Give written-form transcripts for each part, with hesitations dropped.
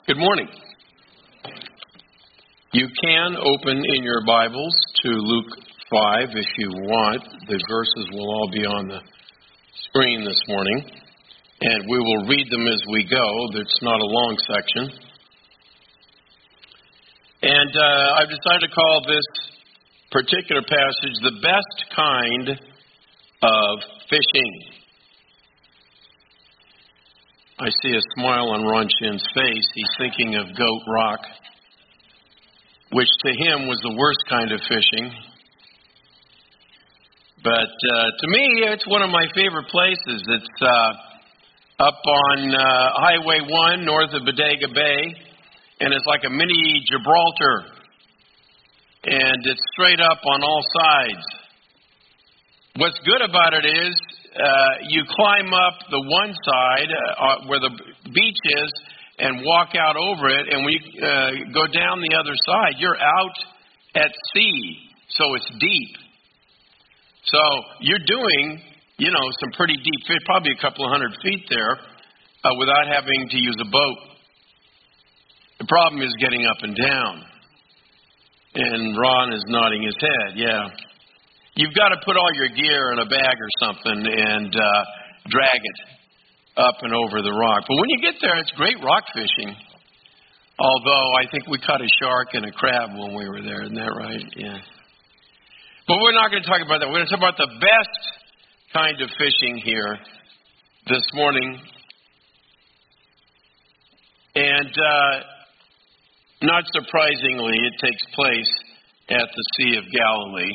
Good morning. You can open in your Bibles to Luke 5 if you want. The verses will all be on the screen this morning, and we will read them as we go. It's not a long section. And I've decided to call this particular passage the best kind of fishing. I see a smile on Ron Shin's face. He's thinking of Goat Rock, which to him was the worst kind of fishing. But to me, it's one of my favorite places. It's up on Highway 1 north of Bodega Bay, and it's like a mini Gibraltar. And it's straight up on all sides. What's good about it is you climb up the one side where the beach is and walk out over it, and when you go down the other side, you're out at sea, so it's deep. So you're doing, some pretty deep fish, probably a couple of 100 feet there, without having to use a boat. The problem is getting up and down. And Ron is nodding his head, yeah. You've got to put all your gear in a bag or something and drag it up and over the rock. But when you get there, it's great rock fishing. Although I think we caught a shark and a crab when we were there. Isn't that right? Yeah. But we're not going to talk about that. We're going to talk about the best kind of fishing here this morning. And not surprisingly, it takes place at the Sea of Galilee.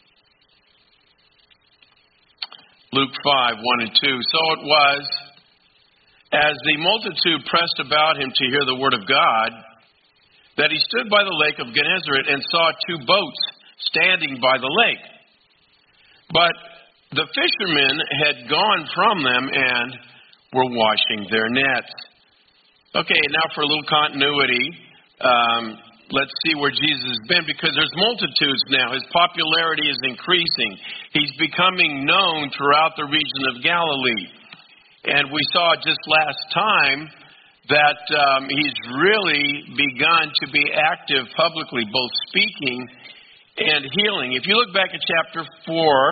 Luke 5, 1 and 2. So it was, as the multitude pressed about him to hear the word of God, that he stood by the lake of Gennesaret and saw two boats standing by the lake. But the fishermen had gone from them and were washing their nets. Okay, now for a little continuity, let's see where Jesus has been, because there's multitudes now. His popularity is increasing. He's becoming known throughout the region of Galilee. And we saw just last time that he's really begun to be active publicly, both speaking and healing. If you look back at chapter 4,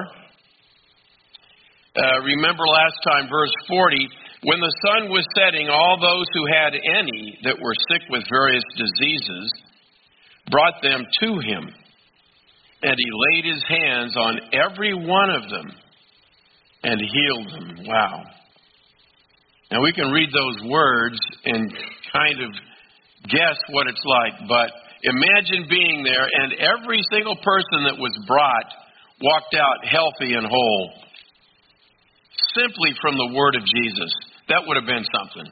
remember last time, verse 40, when the sun was setting, all those who had any that were sick with various diseases brought them to him, and he laid his hands on every one of them and healed them. Wow. Now we can read those words and kind of guess what it's like, but imagine being there and every single person that was brought walked out healthy and whole, simply from the word of Jesus. That would have been something.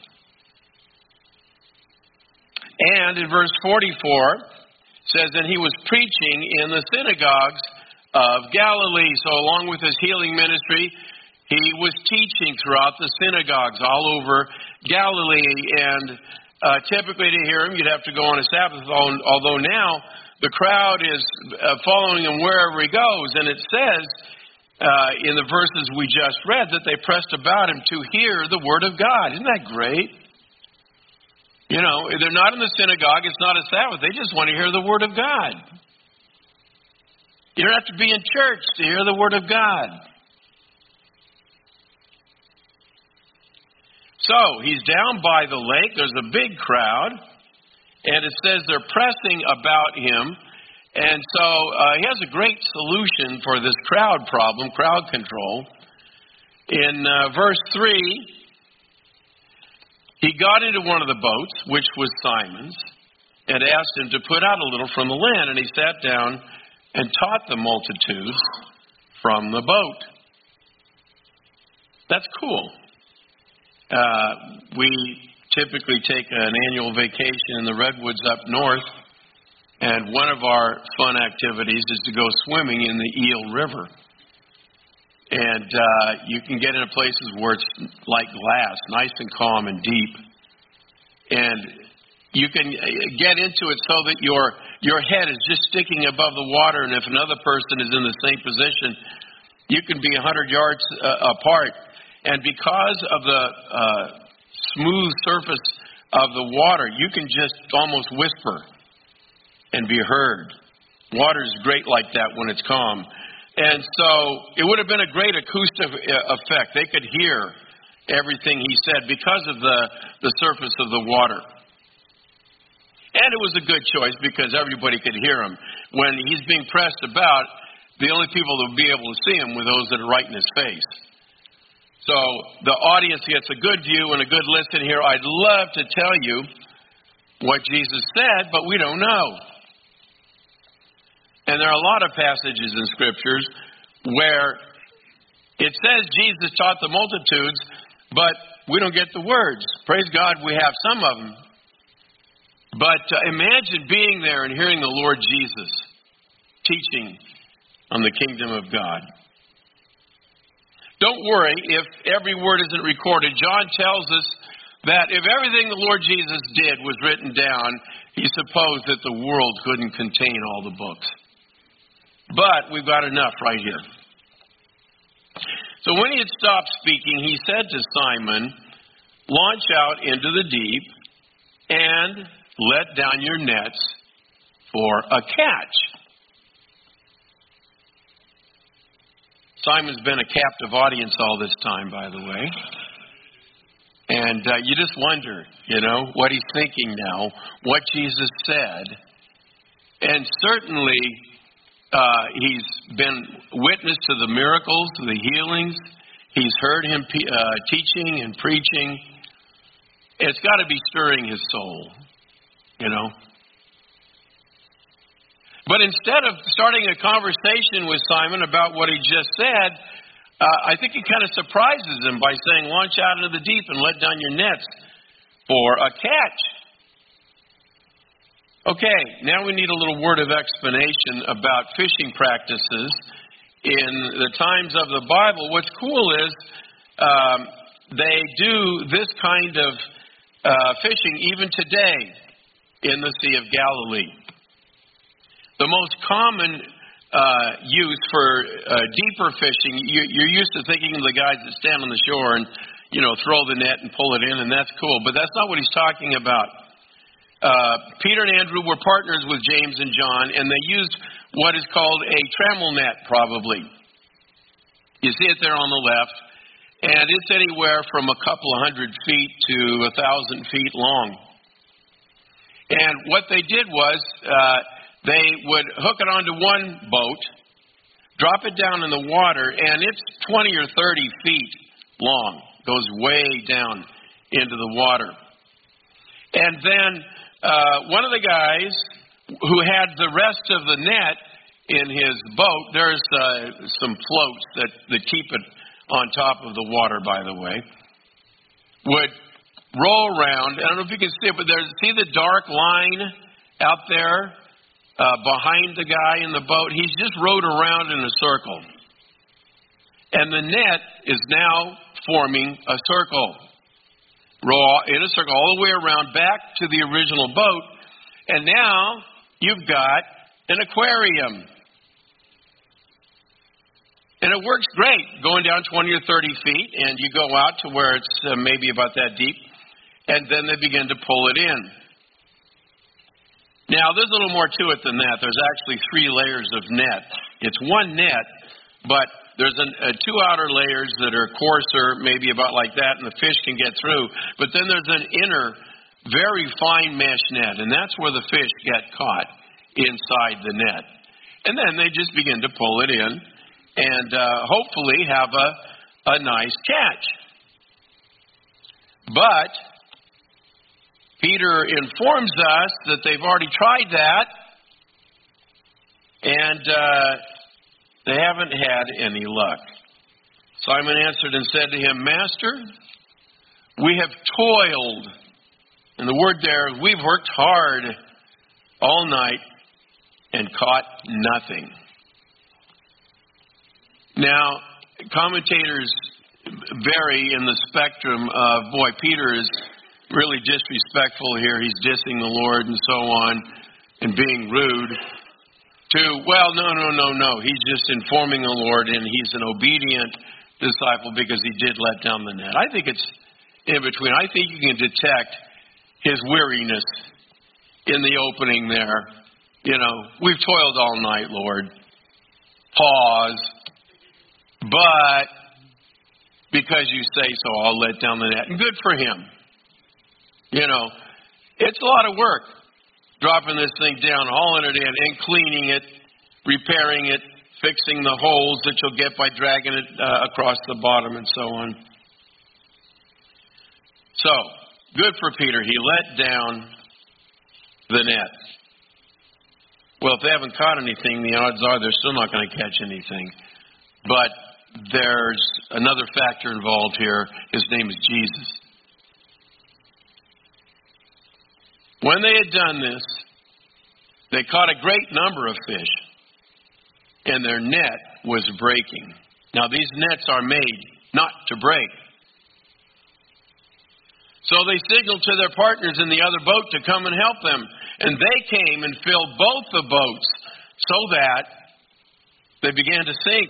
And in verse 44, says that he was preaching in the synagogues of Galilee. So along with his healing ministry, he was teaching throughout the synagogues all over Galilee. And typically to hear him, you'd have to go on a Sabbath, although now the crowd is following him wherever he goes. And it says in the verses we just read that they pressed about him to hear the word of God. Isn't that great? They're not in the synagogue. It's not a Sabbath. They just want to hear the word of God. You don't have to be in church to hear the word of God. So, he's down by the lake. There's a big crowd. And it says they're pressing about him. And so, he has a great solution for this crowd problem, crowd control. In verse 3, he got into one of the boats, which was Simon's, and asked him to put out a little from the land. And he sat down and taught the multitudes from the boat. That's cool. We typically take an annual vacation in the Redwoods up north, and one of our fun activities is to go swimming in the Eel River. And you can get into places where it's like glass, nice and calm and deep. And you can get into it so that your head is just sticking above the water, and if another person is in the same position, you can be 100 yards apart. And because of the smooth surface of the water. You can just almost whisper and be heard. Water's great like that when it's calm. And so it would have been a great acoustic effect. They could hear everything he said because of the surface of the water. And it was a good choice because everybody could hear him. When he's being pressed about, the only people that would be able to see him were those that are right in his face. So the audience gets a good view and a good listen here. I'd love to tell you what Jesus said, but we don't know. And there are a lot of passages in Scriptures where it says Jesus taught the multitudes, but we don't get the words. Praise God, we have some of them. But imagine being there and hearing the Lord Jesus teaching on the kingdom of God. Don't worry if every word isn't recorded. John tells us that if everything the Lord Jesus did was written down, he supposed that the world couldn't contain all the books. But we've got enough right here. So when he had stopped speaking, he said to Simon, "Launch out into the deep and let down your nets for a catch." Simon's been a captive audience all this time, by the way. And you just wonder, what he's thinking now, what Jesus said. And certainly he's been witness to the miracles, to the healings. He's heard him teaching and preaching. It's got to be stirring his soul, But instead of starting a conversation with Simon about what he just said, I think he kind of surprises him by saying, "Launch out into the deep and let down your nets for a catch." Okay, now we need a little word of explanation about fishing practices in the times of the Bible. What's cool is they do this kind of fishing even today in the Sea of Galilee. The most common use for deeper fishing, you're used to thinking of the guys that stand on the shore and, throw the net and pull it in, and that's cool. But that's not what he's talking about. Peter and Andrew were partners with James and John, and they used what is called a trammel net, probably. You see it there on the left, and it's anywhere from a couple of 100 feet to 1,000 feet long. And what they did was they would hook it onto one boat, drop it down in the water, and it's 20 or 30 feet long. Goes way down into the water. And then one of the guys who had the rest of the net in his boat, there's some floats that keep it on top of the water, by the way, would roll around. I don't know if you can see it, but see the dark line out there behind the guy in the boat? He's just rowed around in a circle. And the net is now forming a circle. Row in a circle all the way around back to the original boat. And now you've got an aquarium. And it works great, going down 20 or 30 feet, and you go out to where it's maybe about that deep, and then they begin to pull it in. Now, there's a little more to it than that. There's actually 3 layers of net. It's one net, but there's 2 outer layers that are coarser, maybe about like that, and the fish can get through. But then there's an inner, very fine mesh net, and that's where the fish get caught, inside the net. And then they just begin to pull it in and hopefully have a nice catch. But Peter informs us that they've already tried that, and they haven't had any luck. Simon answered and said to him, "Master, we have toiled." And the word there, we've worked hard all night and caught nothing. Now, commentators vary in the spectrum of, Peter is really disrespectful here. He's dissing the Lord and so on and being rude. No. He's just informing the Lord, and he's an obedient disciple because he did let down the net. I think it's in between. I think you can detect his weariness in the opening there. You know, we've toiled all night, Lord. Pause. But because you say so, I'll let down the net. And good for him. You know, it's a lot of work dropping this thing down, hauling it in, and cleaning it, repairing it, fixing the holes that you'll get by dragging it across the bottom and so on. So, good for Peter. He let down the net. Well, if they haven't caught anything, the odds are they're still not going to catch anything. But there's another factor involved here. His name is Jesus. When they had done this, they caught a great number of fish, and their net was breaking. Now, these nets are made not to break. So they signaled to their partners in the other boat to come and help them. And they came and filled both the boats so that they began to sink.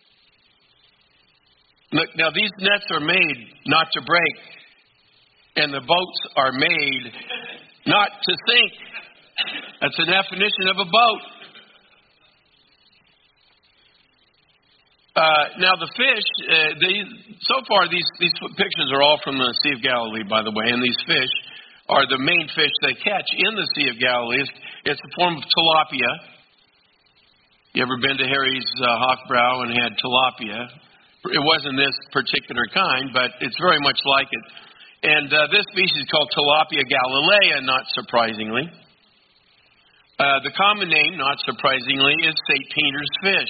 Look, now these nets are made not to break. And the boats are made not to sink. That's the definition of a boat. Now the fish, so far these pictures are all from the Sea of Galilee, by the way, and these fish are the main fish they catch in the Sea of Galilee. It's a form of tilapia. You ever been to Harry's Hofbrau and had tilapia? It wasn't this particular kind, but it's very much like it. And this species is called Tilapia galilea, not surprisingly. The common name, not surprisingly, is St. Peter's fish.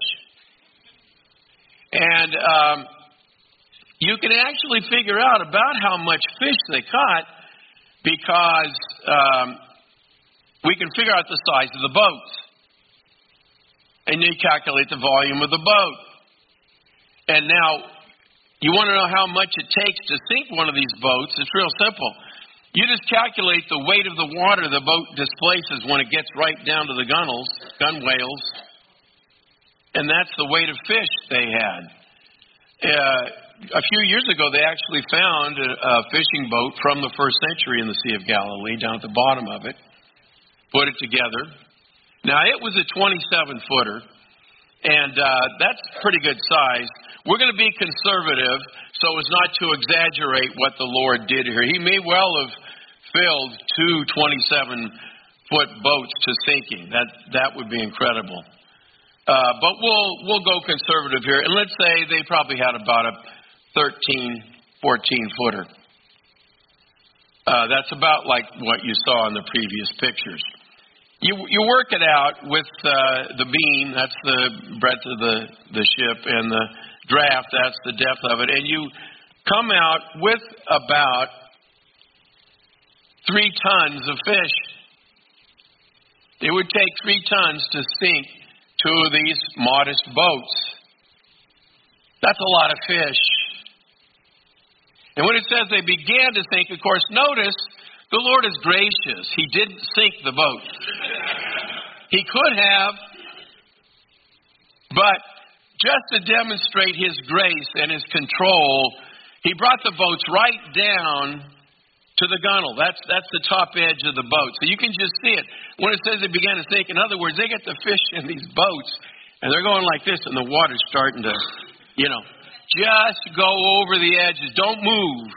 And you can actually figure out about how much fish they caught because we can figure out the size of the boats. And you calculate the volume of the boat. And now, you want to know how much it takes to sink one of these boats? It's real simple. You just calculate the weight of the water the boat displaces when it gets right down to the gunwales. And that's the weight of fish they had. A few years ago, they actually found a fishing boat from the first century in the Sea of Galilee down at the bottom of it, put it together. Now, it was a 27-footer, and that's pretty good size. We're going to be conservative so as not to exaggerate what the Lord did here. He may well have filled two 27-foot boats to sinking. That would be incredible. But we'll go conservative here. And let's say they probably had about a 13, 14-footer. That's about like what you saw in the previous pictures. You work it out with the beam, that's the breadth of the ship, and the draft, that's the depth of it. And you come out with about 3 tons of fish. It would take 3 tons to sink 2 of these modest boats. That's a lot of fish. And when it says they began to sink, of course, notice the Lord is gracious. He didn't sink the boat. He could have, but just to demonstrate His grace and His control, He brought the boats right down to the gunnel. That's the top edge of the boat. So you can just see it. When it says they began to sink, in other words, they get the fish in these boats, and they're going like this, and the water's starting to, just go over the edges. Don't move,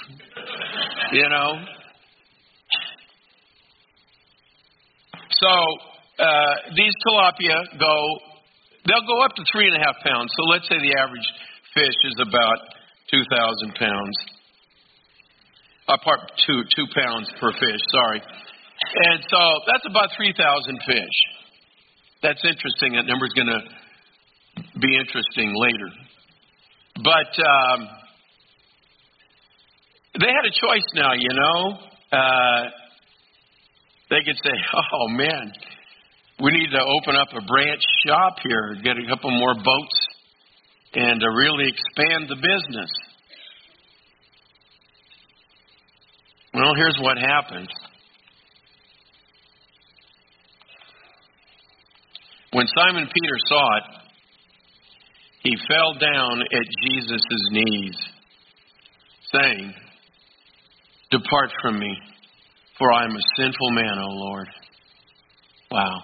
So these tilapia they'll go up to 3.5 pounds. So let's say the average fish is about 2,000 pounds. 2 pounds per fish, sorry. And so that's about 3,000 fish. That's interesting. That number's going to be interesting later. But they had a choice now, They could say, oh, man, we need to open up a branch shop here, get a couple more boats, and really expand the business. Well, here's what happened. When Simon Peter saw it, he fell down at Jesus' knees, saying, "Depart from me, for I am a sinful man, O Lord. Wow.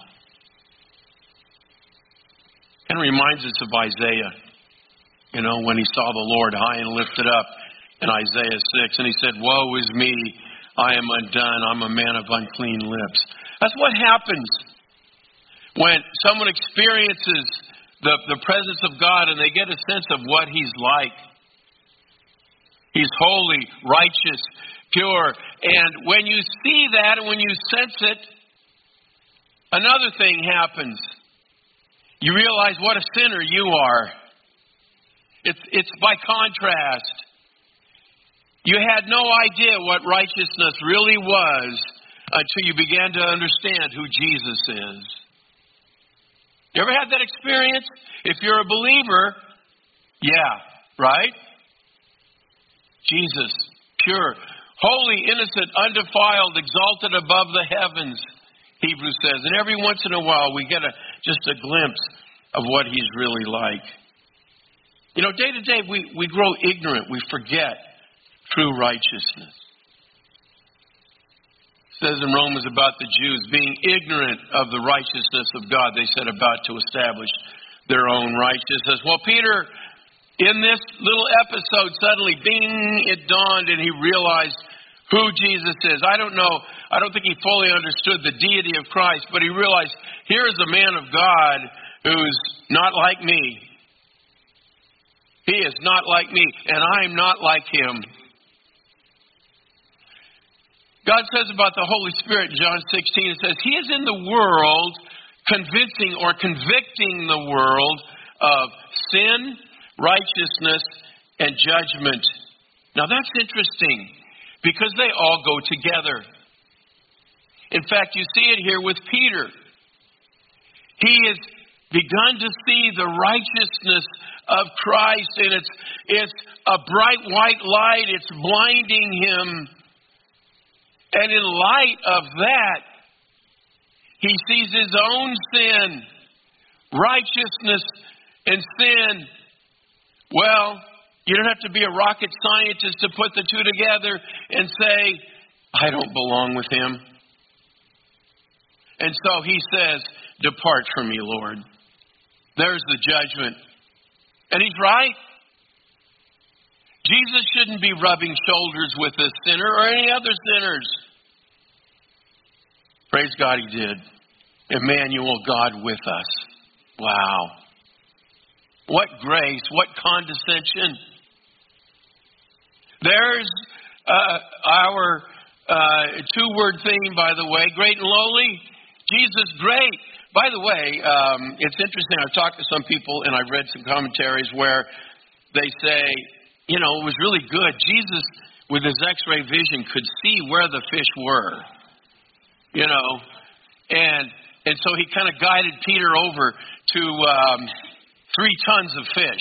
Kind of reminds us of Isaiah, when he saw the Lord high and lifted up in Isaiah 6, and he said, woe is me, I am undone, I'm a man of unclean lips. That's what happens when someone experiences the presence of God and they get a sense of what He's like. He's holy, righteous, pure. And when you see that and when you sense it, another thing happens. You realize what a sinner you are. It's by contrast. You had no idea what righteousness really was until you began to understand who Jesus is. You ever had that experience? If you're a believer, yeah, right? Jesus, pure, holy, innocent, undefiled, exalted above the heavens, Hebrews says. And every once in a while we get just a glimpse of what He's really like. Day to day we grow ignorant. We forget true righteousness. It says in Romans about the Jews being ignorant of the righteousness of God. They set about to establish their own righteousness. Well, Peter, in this little episode, suddenly, bing, it dawned and he realized who Jesus is. I don't know. I don't think he fully understood the deity of Christ, but he realized here is a man of God who's not like me. He is not like me, and I am not like him. God says about the Holy Spirit in John 16, it says, He is in the world convincing or convicting the world of sin, righteousness, and judgment. Now that's interesting because they all go together. In fact, you see it here with Peter. He has begun to see the righteousness of Christ, and it's a bright white light. It's blinding him. And in light of that, he sees his own sin, righteousness, and sin. Well, you don't have to be a rocket scientist to put the two together and say, I don't belong with him. And so he says, depart from me, Lord. There's the judgment. And he's right. Jesus shouldn't be rubbing shoulders with this sinner or any other sinners. Praise God, he did. Emmanuel, God with us. Wow. What grace, what condescension. There's our two-word theme, by the way, great and lowly. Jesus, great. By the way, it's interesting. I've talked to some people and I've read some commentaries where they say, it was really good. Jesus, with his x-ray vision, could see where the fish were. And so he kind of guided Peter over to 3 tons of fish.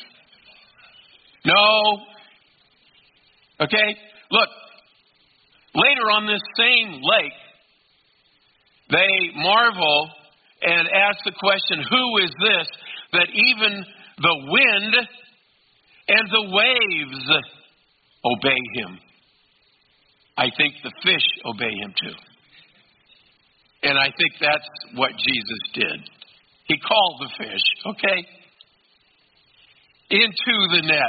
No. Okay, look. Later on this same lake, they marvel and ask the question, who is this that even the wind and the waves obey him? I think the fish obey him too. And I think that's what Jesus did. He called the fish, okay, into the net.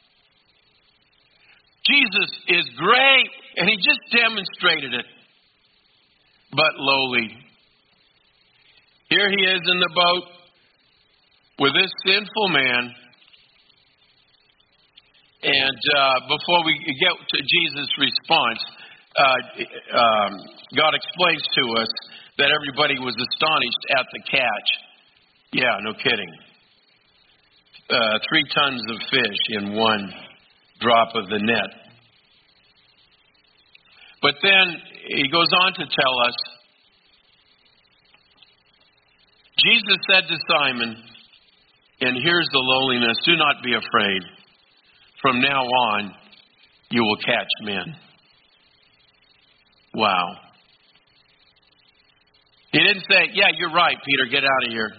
Jesus is great, and he just demonstrated it, but lowly. Here he is in the boat with this sinful man. And before we get to Jesus' response, God explains to us that everybody was astonished at the catch. Yeah, no kidding. 3 tons of fish in one drop of the net. But then he goes on to tell us, Jesus said to Simon, and here's the lowliness, do not be afraid. From now on, you will catch men. Wow. He didn't say, yeah, you're right, Peter, get out of here.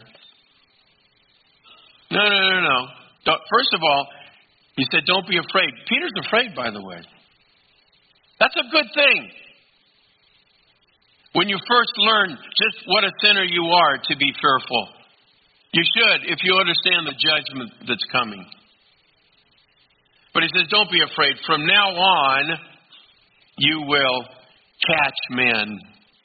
No. First of all, he said, don't be afraid. Peter's afraid, by the way. That's a good thing. When you first learn just what a sinner you are, to be fearful. You should, if you understand the judgment that's coming. But he says, don't be afraid. From now on, you will catch men.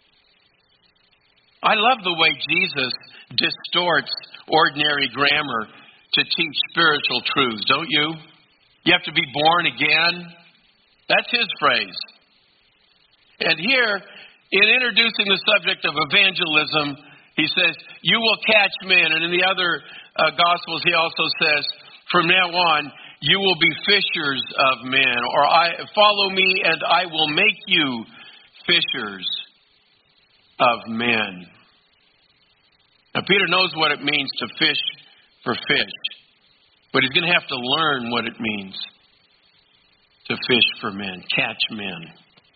I love the way Jesus distorts ordinary grammar to teach spiritual truths, don't you? You have to be born again. That's his phrase. And here, in introducing the subject of evangelism, he says, you will catch men. And in the other Gospels, he also says, from now on, you will be fishers of men. Or follow me and I will make you fishers of men. Now, Peter knows what it means to fish for fish. But he's going to have to learn what it means to fish for men, catch men.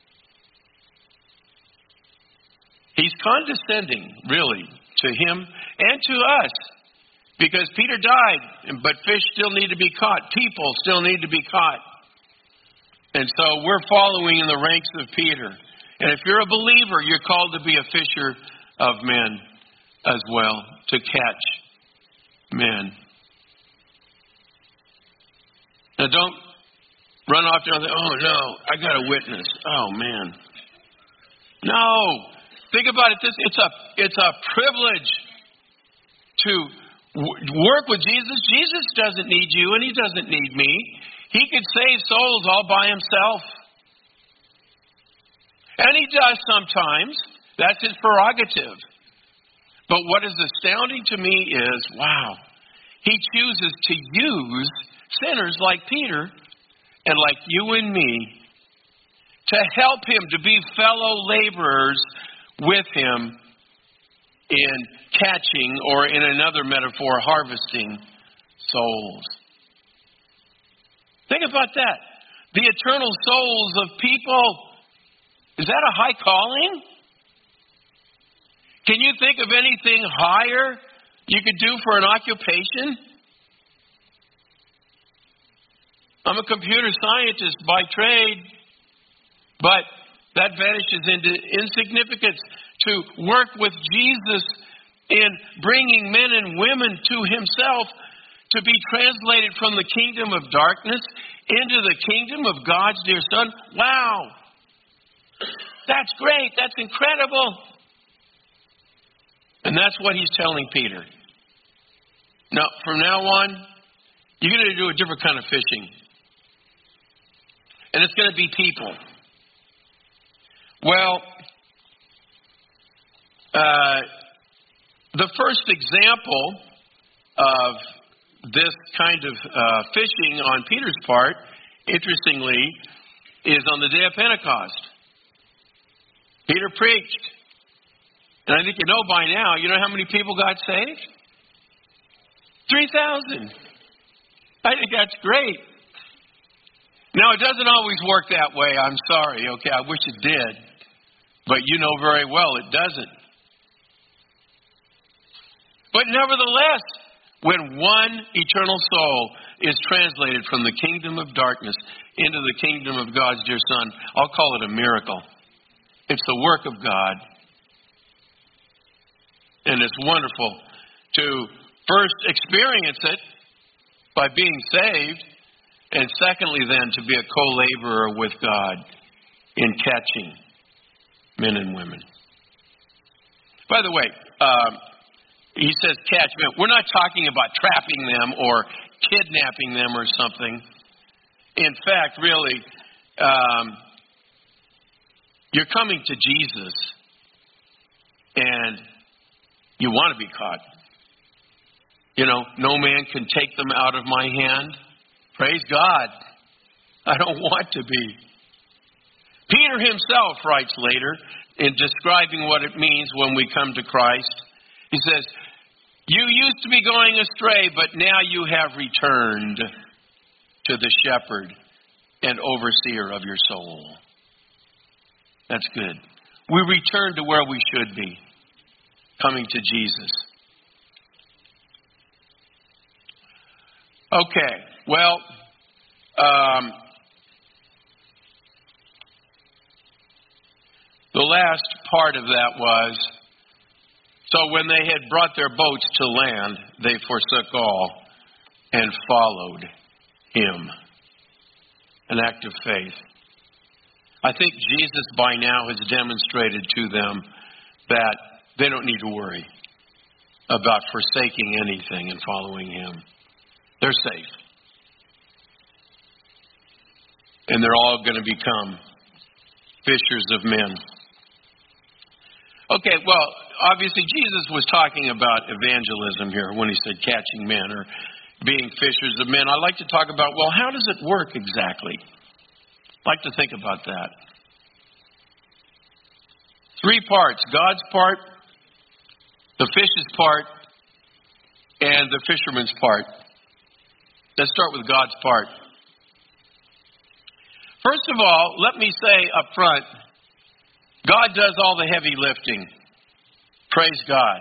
He's condescending, really, to him and to us. Because Peter died, but fish still need to be caught. People still need to be caught. And so we're following in the ranks of Peter. And if you're a believer, you're called to be a fisher of men as well, to catch men. Now don't run off to another, oh no, I got a witness. Oh man. No. Think about it this, it's a privilege to work with Jesus. Jesus doesn't need you and he doesn't need me. He could save souls all by himself. And he does sometimes. That's his prerogative. But what is astounding to me is, wow, he chooses to use sinners like Peter and like you and me to help him to be fellow laborers with him in catching, or in another metaphor, harvesting souls. Think about that. The eternal souls of people. Is that a high calling? Can you think of anything higher you could do for an occupation? I'm a computer scientist by trade, but that vanishes into insignificance. To work with Jesus in bringing men and women to himself, to be translated from the kingdom of darkness into the kingdom of God's dear Son. Wow! That's great. That's incredible. And that's what he's telling Peter. Now, from now on, you're going to do a different kind of fishing. And it's going to be people. Well, the first example of this kind of fishing on Peter's part, interestingly, is on the day of Pentecost. Peter preached. And I think you know by now, you know how many people got saved? 3,000. I think that's great. Now, it doesn't always work that way. I'm sorry. Okay, I wish it did. But you know very well it doesn't. But nevertheless, when one eternal soul is translated from the kingdom of darkness into the kingdom of God's dear Son, I'll call it a miracle. It's the work of God. And it's wonderful to first experience it by being saved, and secondly then to be a co-laborer with God in catching men and women. By the way, he says catch men. We're not talking about trapping them or kidnapping them or something. In fact, really, you're coming to Jesus and you want to be caught. You know, no man can take them out of my hand. Praise God. I don't want to be. Peter himself writes later in describing what it means when we come to Christ. He says, you used to be going astray, but now you have returned to the shepherd and overseer of your soul. That's good. We return to where we should be, coming to Jesus. Okay, well, The last part of that was, so when they had brought their boats to land, they forsook all and followed him. An act of faith. I think Jesus by now has demonstrated to them that they don't need to worry about forsaking anything and following him. They're safe. And they're all going to become fishers of men. Okay, well, obviously Jesus was talking about evangelism here when he said catching men or being fishers of men. I like to talk about, well, how does it work exactly? I'd like to think about that. 3 parts: God's part, the fish's part, and the fisherman's part. Let's start with God's part. First of all, let me say up front, God does all the heavy lifting. Praise God.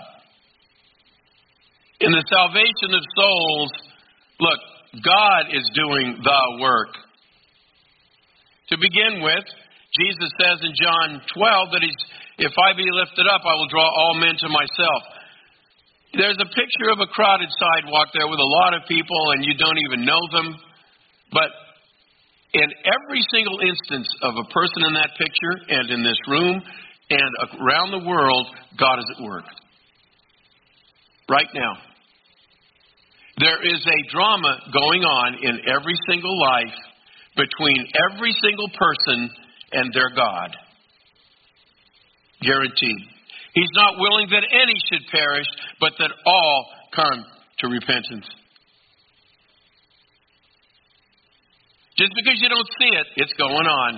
In the salvation of souls, look, God is doing the work. To begin with, Jesus says in John 12 that if I be lifted up, I will draw all men to myself. There's a picture of a crowded sidewalk there with a lot of people and you don't even know them. But in every single instance of a person in that picture and in this room and around the world, God is at work. Right now. There is a drama going on in every single life between every single person and their God. Guaranteed. He's not willing that any should perish, but that all come to repentance. Just because you don't see it, it's going on.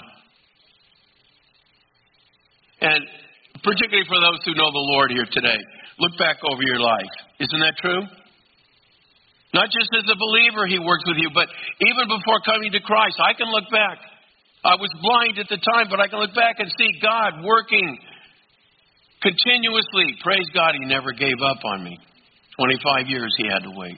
And particularly for those who know the Lord here today, look back over your life. Isn't that true? Not just as a believer he works with you, but even before coming to Christ, I can look back. I was blind at the time, but I can look back and see God working continuously. Praise God, he never gave up on me. 25 years he had to wait.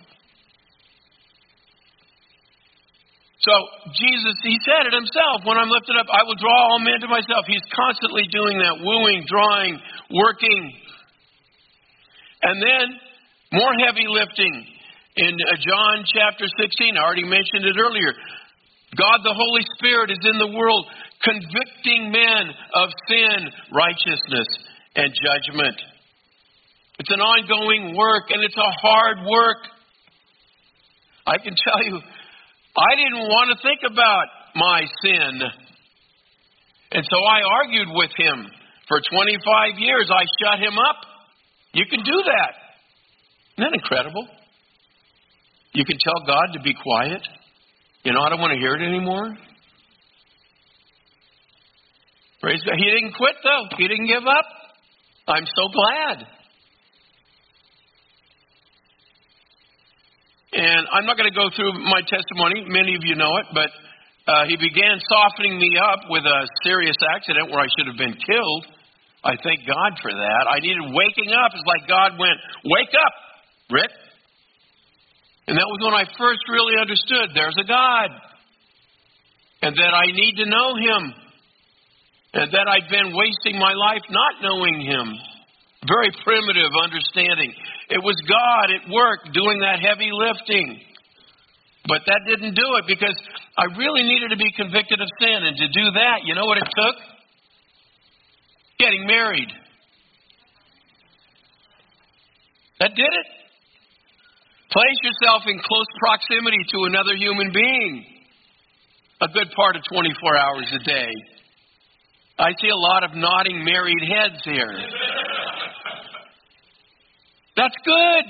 So Jesus, he said it himself, when I'm lifted up, I will draw all men to myself. He's constantly doing that, wooing, drawing, working. And then more heavy lifting in John chapter 16. I already mentioned it earlier. God the Holy Spirit is in the world convicting men of sin, righteousness, and judgment. It's an ongoing work, and it's a hard work. I can tell you, I didn't want to think about my sin. And so I argued with him for 25 years. I shut him up. You can do that. Isn't that incredible? You can tell God to be quiet. You know, I don't want to hear it anymore. Praise God. He didn't quit, though. He didn't give up. I'm so glad. And I'm not going to go through my testimony. Many of you know it. But he began softening me up with a serious accident where I should have been killed. I thank God for that. I needed waking up. It's like God went, wake up, Rick. And that was when I first really understood there's a God. And that I need to know him. And that I'd been wasting my life not knowing him. Very primitive understanding. It was God at work doing that heavy lifting. But that didn't do it because I really needed to be convicted of sin. And to do that, you know what it took? Getting married. That did it. Place yourself in close proximity to another human being. A good part of 24 hours a day. I see a lot of nodding married heads here. That's good.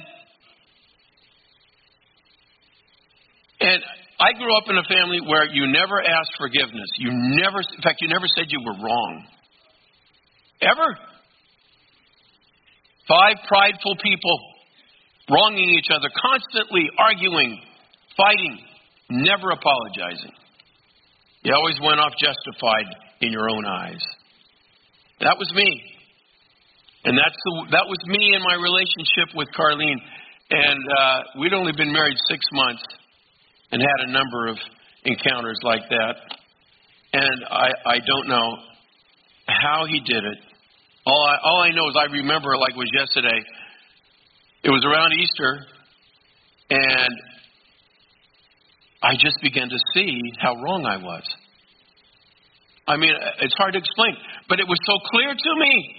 And I grew up in a family where you never asked forgiveness. In fact, you never said you were wrong. Ever. 5 prideful people wronging each other, constantly arguing, fighting, never apologizing. You always went off justified in your own eyes. That was me. And that was me in my relationship with Carlene. And we'd only been married 6 months and had a number of encounters like that. And I don't know how he did it. All I know is I remember it like it was yesterday. It was around Easter, and I just began to see how wrong I was. I mean, it's hard to explain, but it was so clear to me.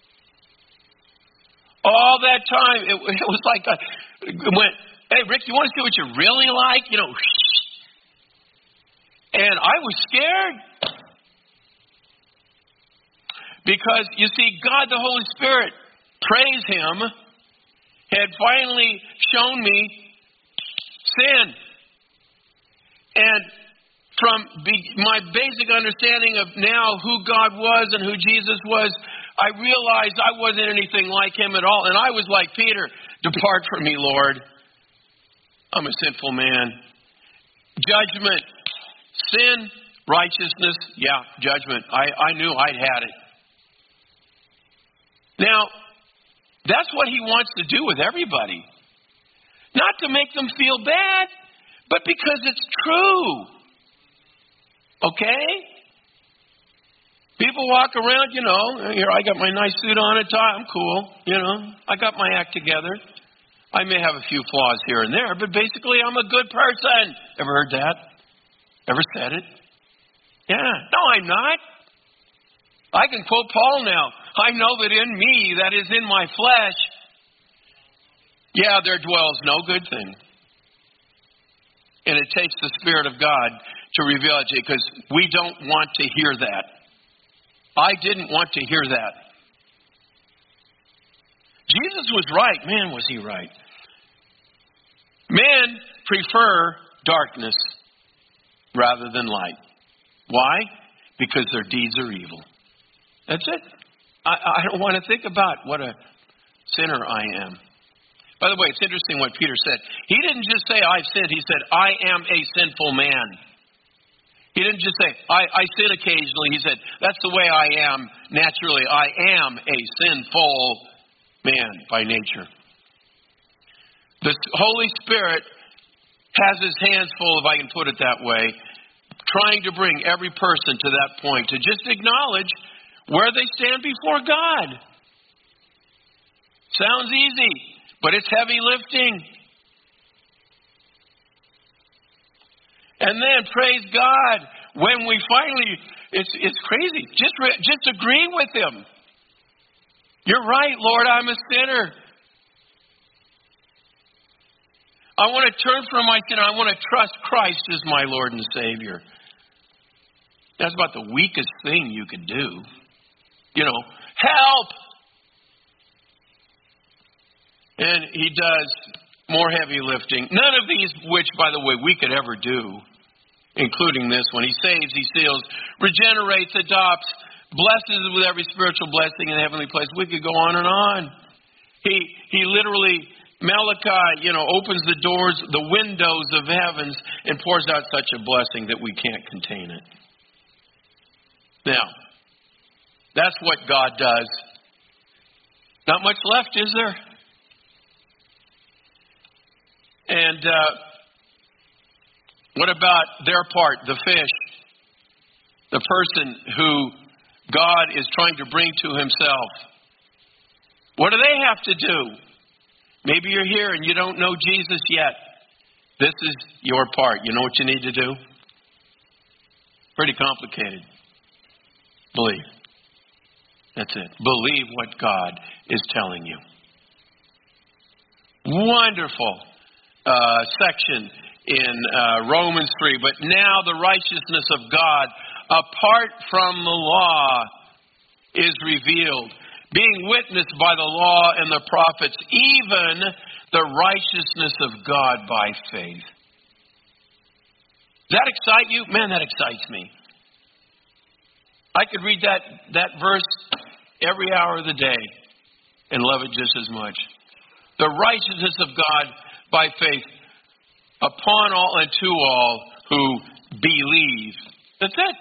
All that time, it was like it went, hey, Rick, you want to see what you're really like? You know, and I was scared. Because, you see, God the Holy Spirit, praise Him, had finally shown me sin. And from my basic understanding of now who God was and who Jesus was, I realized I wasn't anything like Him at all. And I was like Peter, depart from me, Lord. I'm a sinful man. Judgment, sin, righteousness, yeah, judgment. I knew I'd had it. Now, that's what He wants to do with everybody. Not to make them feel bad, but because it's true. Okay? People walk around, you know, here I got my nice suit on and tie, I'm cool, you know, I got my act together. I may have a few flaws here and there, but basically I'm a good person. Ever heard that? Ever said it? Yeah. No, I'm not. I can quote Paul now. I know that in me, that is in my flesh, yeah, there dwells no good thing. And it takes the Spirit of God to reveal it to you, because we don't want to hear that. I didn't want to hear that. Jesus was right. Man, was He right. Men prefer darkness rather than light. Why? Because their deeds are evil. That's it. I don't want to think about what a sinner I am. By the way, it's interesting what Peter said. He didn't just say, I've sinned. He said, I am a sinful man. He didn't just say, I sin occasionally. He said, that's the way I am naturally. I am a sinful man by nature. The Holy Spirit has His hands full, if I can put it that way, trying to bring every person to that point, to just acknowledge where they stand before God. Sounds easy, but it's heavy lifting. And then, praise God, when we finally, it's crazy. Just agree with Him. You're right, Lord, I'm a sinner. I want to turn from my sin. I want to trust Christ as my Lord and Savior. That's about the weakest thing you could do. You know, help! And He does more heavy lifting. None of these, which, by the way, we could ever do, including this one. He saves, He seals, regenerates, adopts, blesses with every spiritual blessing in the heavenly place. We could go on and on. He literally, Malachi, opens the doors, the windows of heavens, and pours out such a blessing that we can't contain it. Now, that's what God does. Not much left, is there? And what about their part, the fish? The person who God is trying to bring to Himself. What do they have to do? Maybe you're here and you don't know Jesus yet. This is your part. You know what you need to do? Pretty complicated. Believe. That's it. Believe what God is telling you. Wonderful section in Romans 3. But now the righteousness of God, apart from the law, is revealed, being witnessed by the law and the prophets, even the righteousness of God by faith. Does that excite you? Man, that excites me. I could read that verse every hour of the day and love it just as much. The righteousness of God by faith upon all and to all who believe. That's it.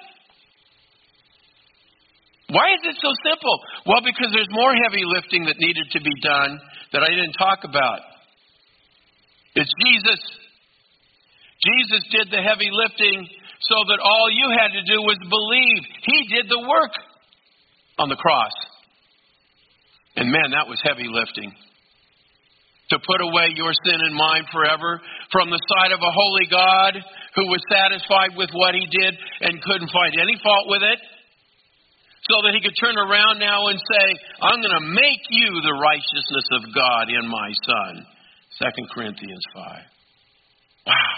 Why is it so simple? Well, because there's more heavy lifting that needed to be done that I didn't talk about. It's Jesus. Jesus did the heavy lifting so that all you had to do was believe. He did the work. on the cross. And man, that was heavy lifting. To put away your sin and mine forever from the sight of a holy God who was satisfied with what he did and couldn't find any fault with it, so that he could turn around now and say, I'm going to make you the righteousness of God in my Son. 2 Corinthians 5. Wow.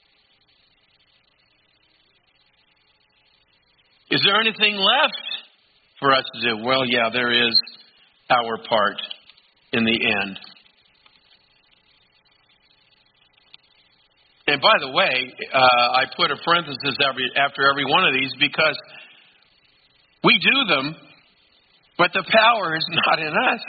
Is there anything left for us to do? Well, yeah, there is our part in the end. And by the way, I put a parenthesis after every one of these because we do them, but the power is not in us.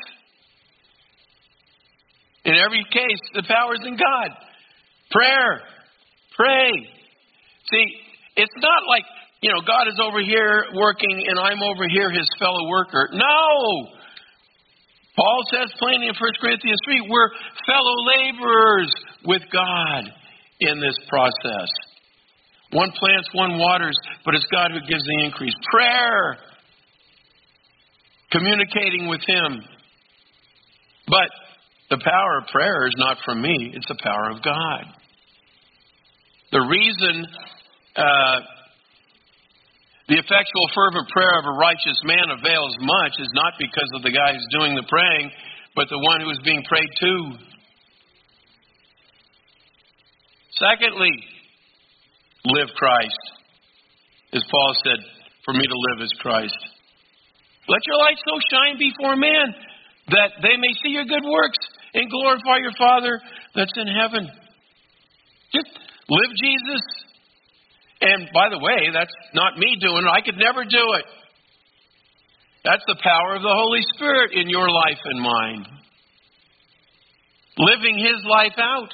In every case, the power is in God. Prayer. Pray. See, it's not like, God is over here working and I'm over here his fellow worker. No! Paul says plainly in 1 Corinthians 3, we're fellow laborers with God in this process. One plants, one waters, but it's God who gives the increase. Prayer. Communicating with him. But the power of prayer is not from me. It's the power of God. The reason the effectual fervent prayer of a righteous man avails much is not because of the guy who's doing the praying, but the one who is being prayed to. Secondly, live Christ. As Paul said, for me to live is Christ. Let your light so shine before men that they may see your good works and glorify your Father that's in heaven. Just live Jesus. And by the way, that's not me doing it. I could never do it. That's the power of the Holy Spirit in your life and mine. Living his life out.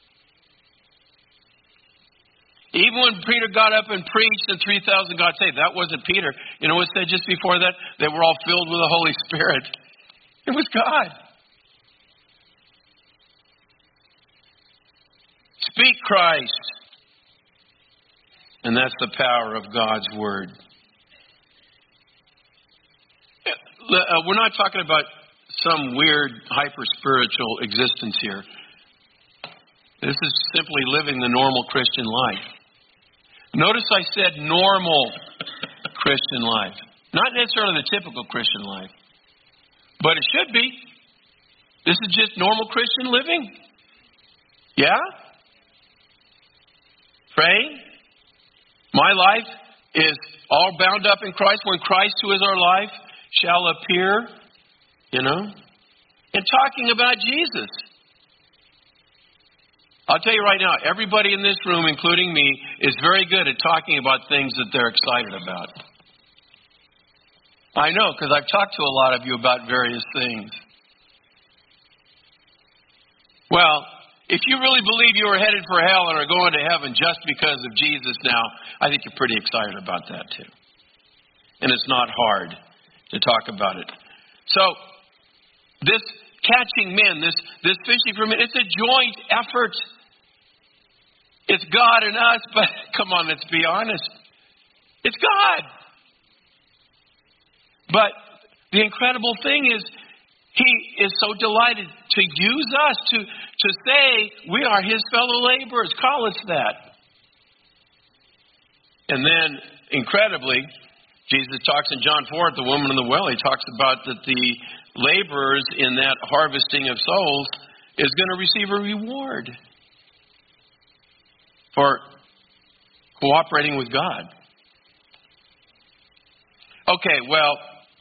Even when Peter got up and preached and 3,000 got saved, that wasn't Peter. You know what it said just before that? They were all filled with the Holy Spirit. It was God. Speak Christ. And that's the power of God's Word. We're not talking about some weird hyper-spiritual existence here. This is simply living the normal Christian life. Notice I said normal Christian life. Not necessarily the typical Christian life. But it should be. This is just normal Christian living. Yeah? Praying. My life is all bound up in Christ. When Christ, who is our life, shall appear. And talking about Jesus. I'll tell you right now, everybody in this room, including me, is very good at talking about things that they're excited about. I know, because I've talked to a lot of you about various things. Well, if you really believe you are headed for hell and are going to heaven just because of Jesus now, I think you're pretty excited about that too. And it's not hard to talk about it. So, this catching men, this fishing for men, it's a joint effort. It's God and us, but come on, let's be honest. It's God. But the incredible thing is, he is so delighted to use us to say we are his fellow laborers. Call us that. And then, incredibly, Jesus talks in John 4 at the woman in the well. He talks about that the laborers in that harvesting of souls is going to receive a reward for cooperating with God. Okay, well,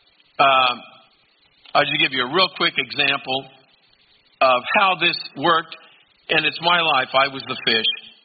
I'll just give you a real quick example of how this worked, and it's my life. I was the fish.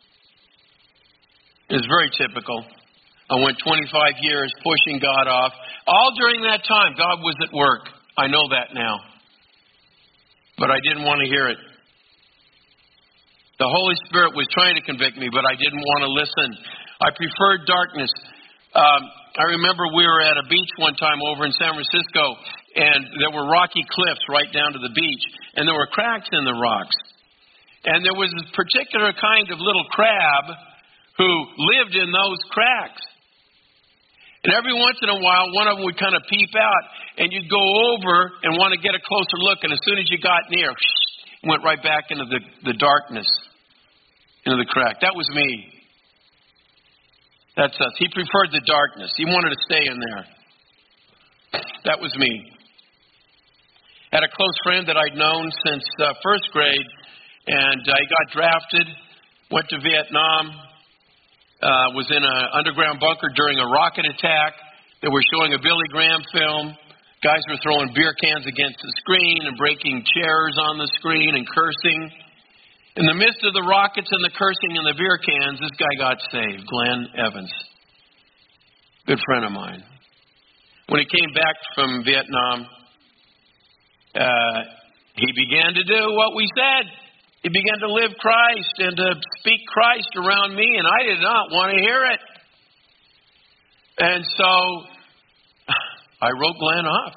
It's very typical. I went 25 years pushing God off. All during that time, God was at work. I know that now. But I didn't want to hear it. The Holy Spirit was trying to convict me, but I didn't want to listen. I preferred darkness. I remember we were at a beach one time over in San Francisco, and there were rocky cliffs right down to the beach, and there were cracks in the rocks. And there was a particular kind of little crab who lived in those cracks. And every once in a while, one of them would kind of peep out, and you'd go over and want to get a closer look, and as soon as you got near, went right back into the darkness, into the crack. That was me. That's us. He preferred the darkness. He wanted to stay in there. That was me. Had a close friend that I'd known since first grade, and he got drafted, went to Vietnam, was in an underground bunker during a rocket attack. They were showing a Billy Graham film. Guys were throwing beer cans against the screen and breaking chairs on the screen and cursing. In the midst of the rockets and the cursing and the beer cans, this guy got saved, Glenn Evans. Good friend of mine. When he came back from Vietnam, he began to do what we said. He began to live Christ and to speak Christ around me, and I did not want to hear it. And so I wrote Glenn off.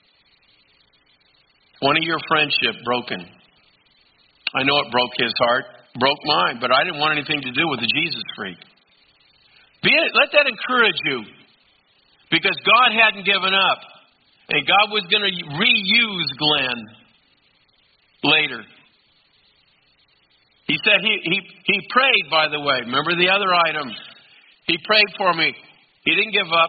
20-year friendship broken. I know it broke his heart, broke mine, but I didn't want anything to do with the Jesus freak. Let that encourage you, because God hadn't given up, and God was going to reuse Glenn later. He said he prayed, by the way. Remember the other item? He prayed for me. He didn't give up.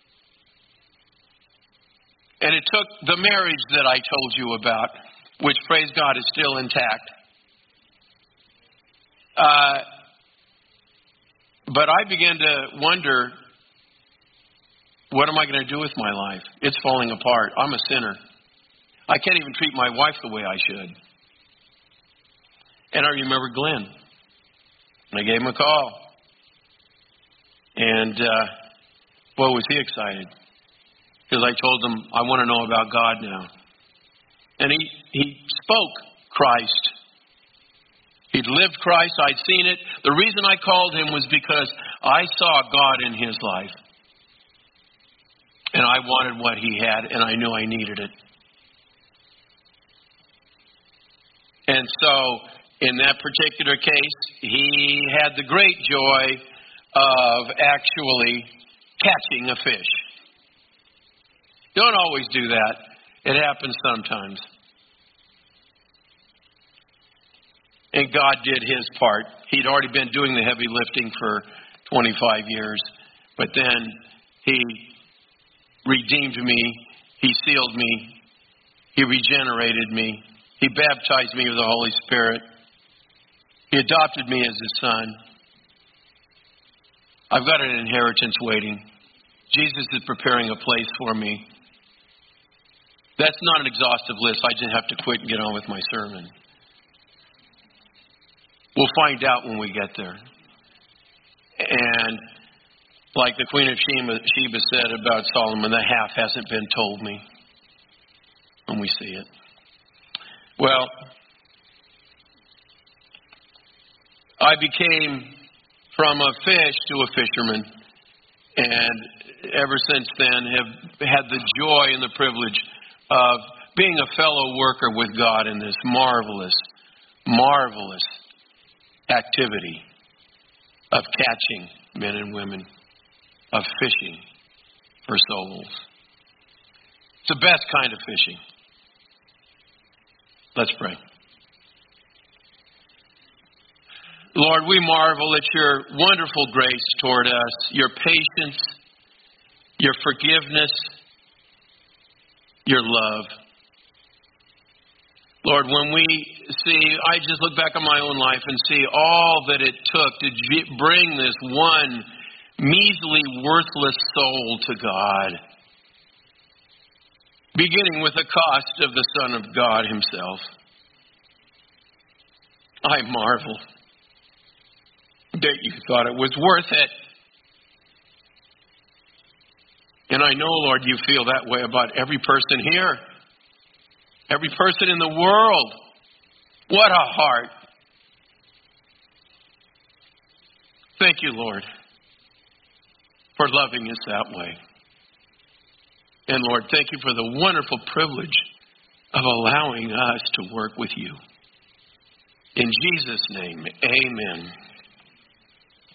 And it took the marriage that I told you about, which, praise God, is still intact. But I began to wonder, what am I going to do with my life? It's falling apart. I'm a sinner. I can't even treat my wife the way I should. And I remember Glenn. I gave him a call. And, boy, was he excited. Because I told him, I want to know about God now. And he spoke Christ. He'd lived Christ. I'd seen it. The reason I called him was because I saw God in his life. And I wanted what he had, and I knew I needed it. And so, in that particular case, he had the great joy of actually catching a fish. Don't always do that. It happens sometimes. And God did his part. He'd already been doing the heavy lifting for 25 years. But then he redeemed me. He sealed me. He regenerated me. He baptized me with the Holy Spirit. He adopted me as his son. I've got an inheritance waiting. Jesus is preparing a place for me. That's not an exhaustive list. I just have to quit and get on with my sermon. We'll find out when we get there. And like the Queen of Sheba said about Solomon, the half hasn't been told me when we see it. Well, I became from a fish to a fisherman, and ever since then have had the joy and the privilege of being a fellow worker with God in this marvelous, marvelous activity of catching men and women, of fishing for souls. It's the best kind of fishing. Let's pray. Lord, we marvel at your wonderful grace toward us, your patience, your forgiveness, your love. Lord, when we see, I just look back on my own life and see all that it took to bring this one measly, worthless soul to God, beginning with the cost of the Son of God himself. I marvel that you thought it was worth it. And I know, Lord, you feel that way about every person here, every person in the world. What a heart. Thank you, Lord, for loving us that way. And Lord, thank you for the wonderful privilege of allowing us to work with you. In Jesus' name, amen.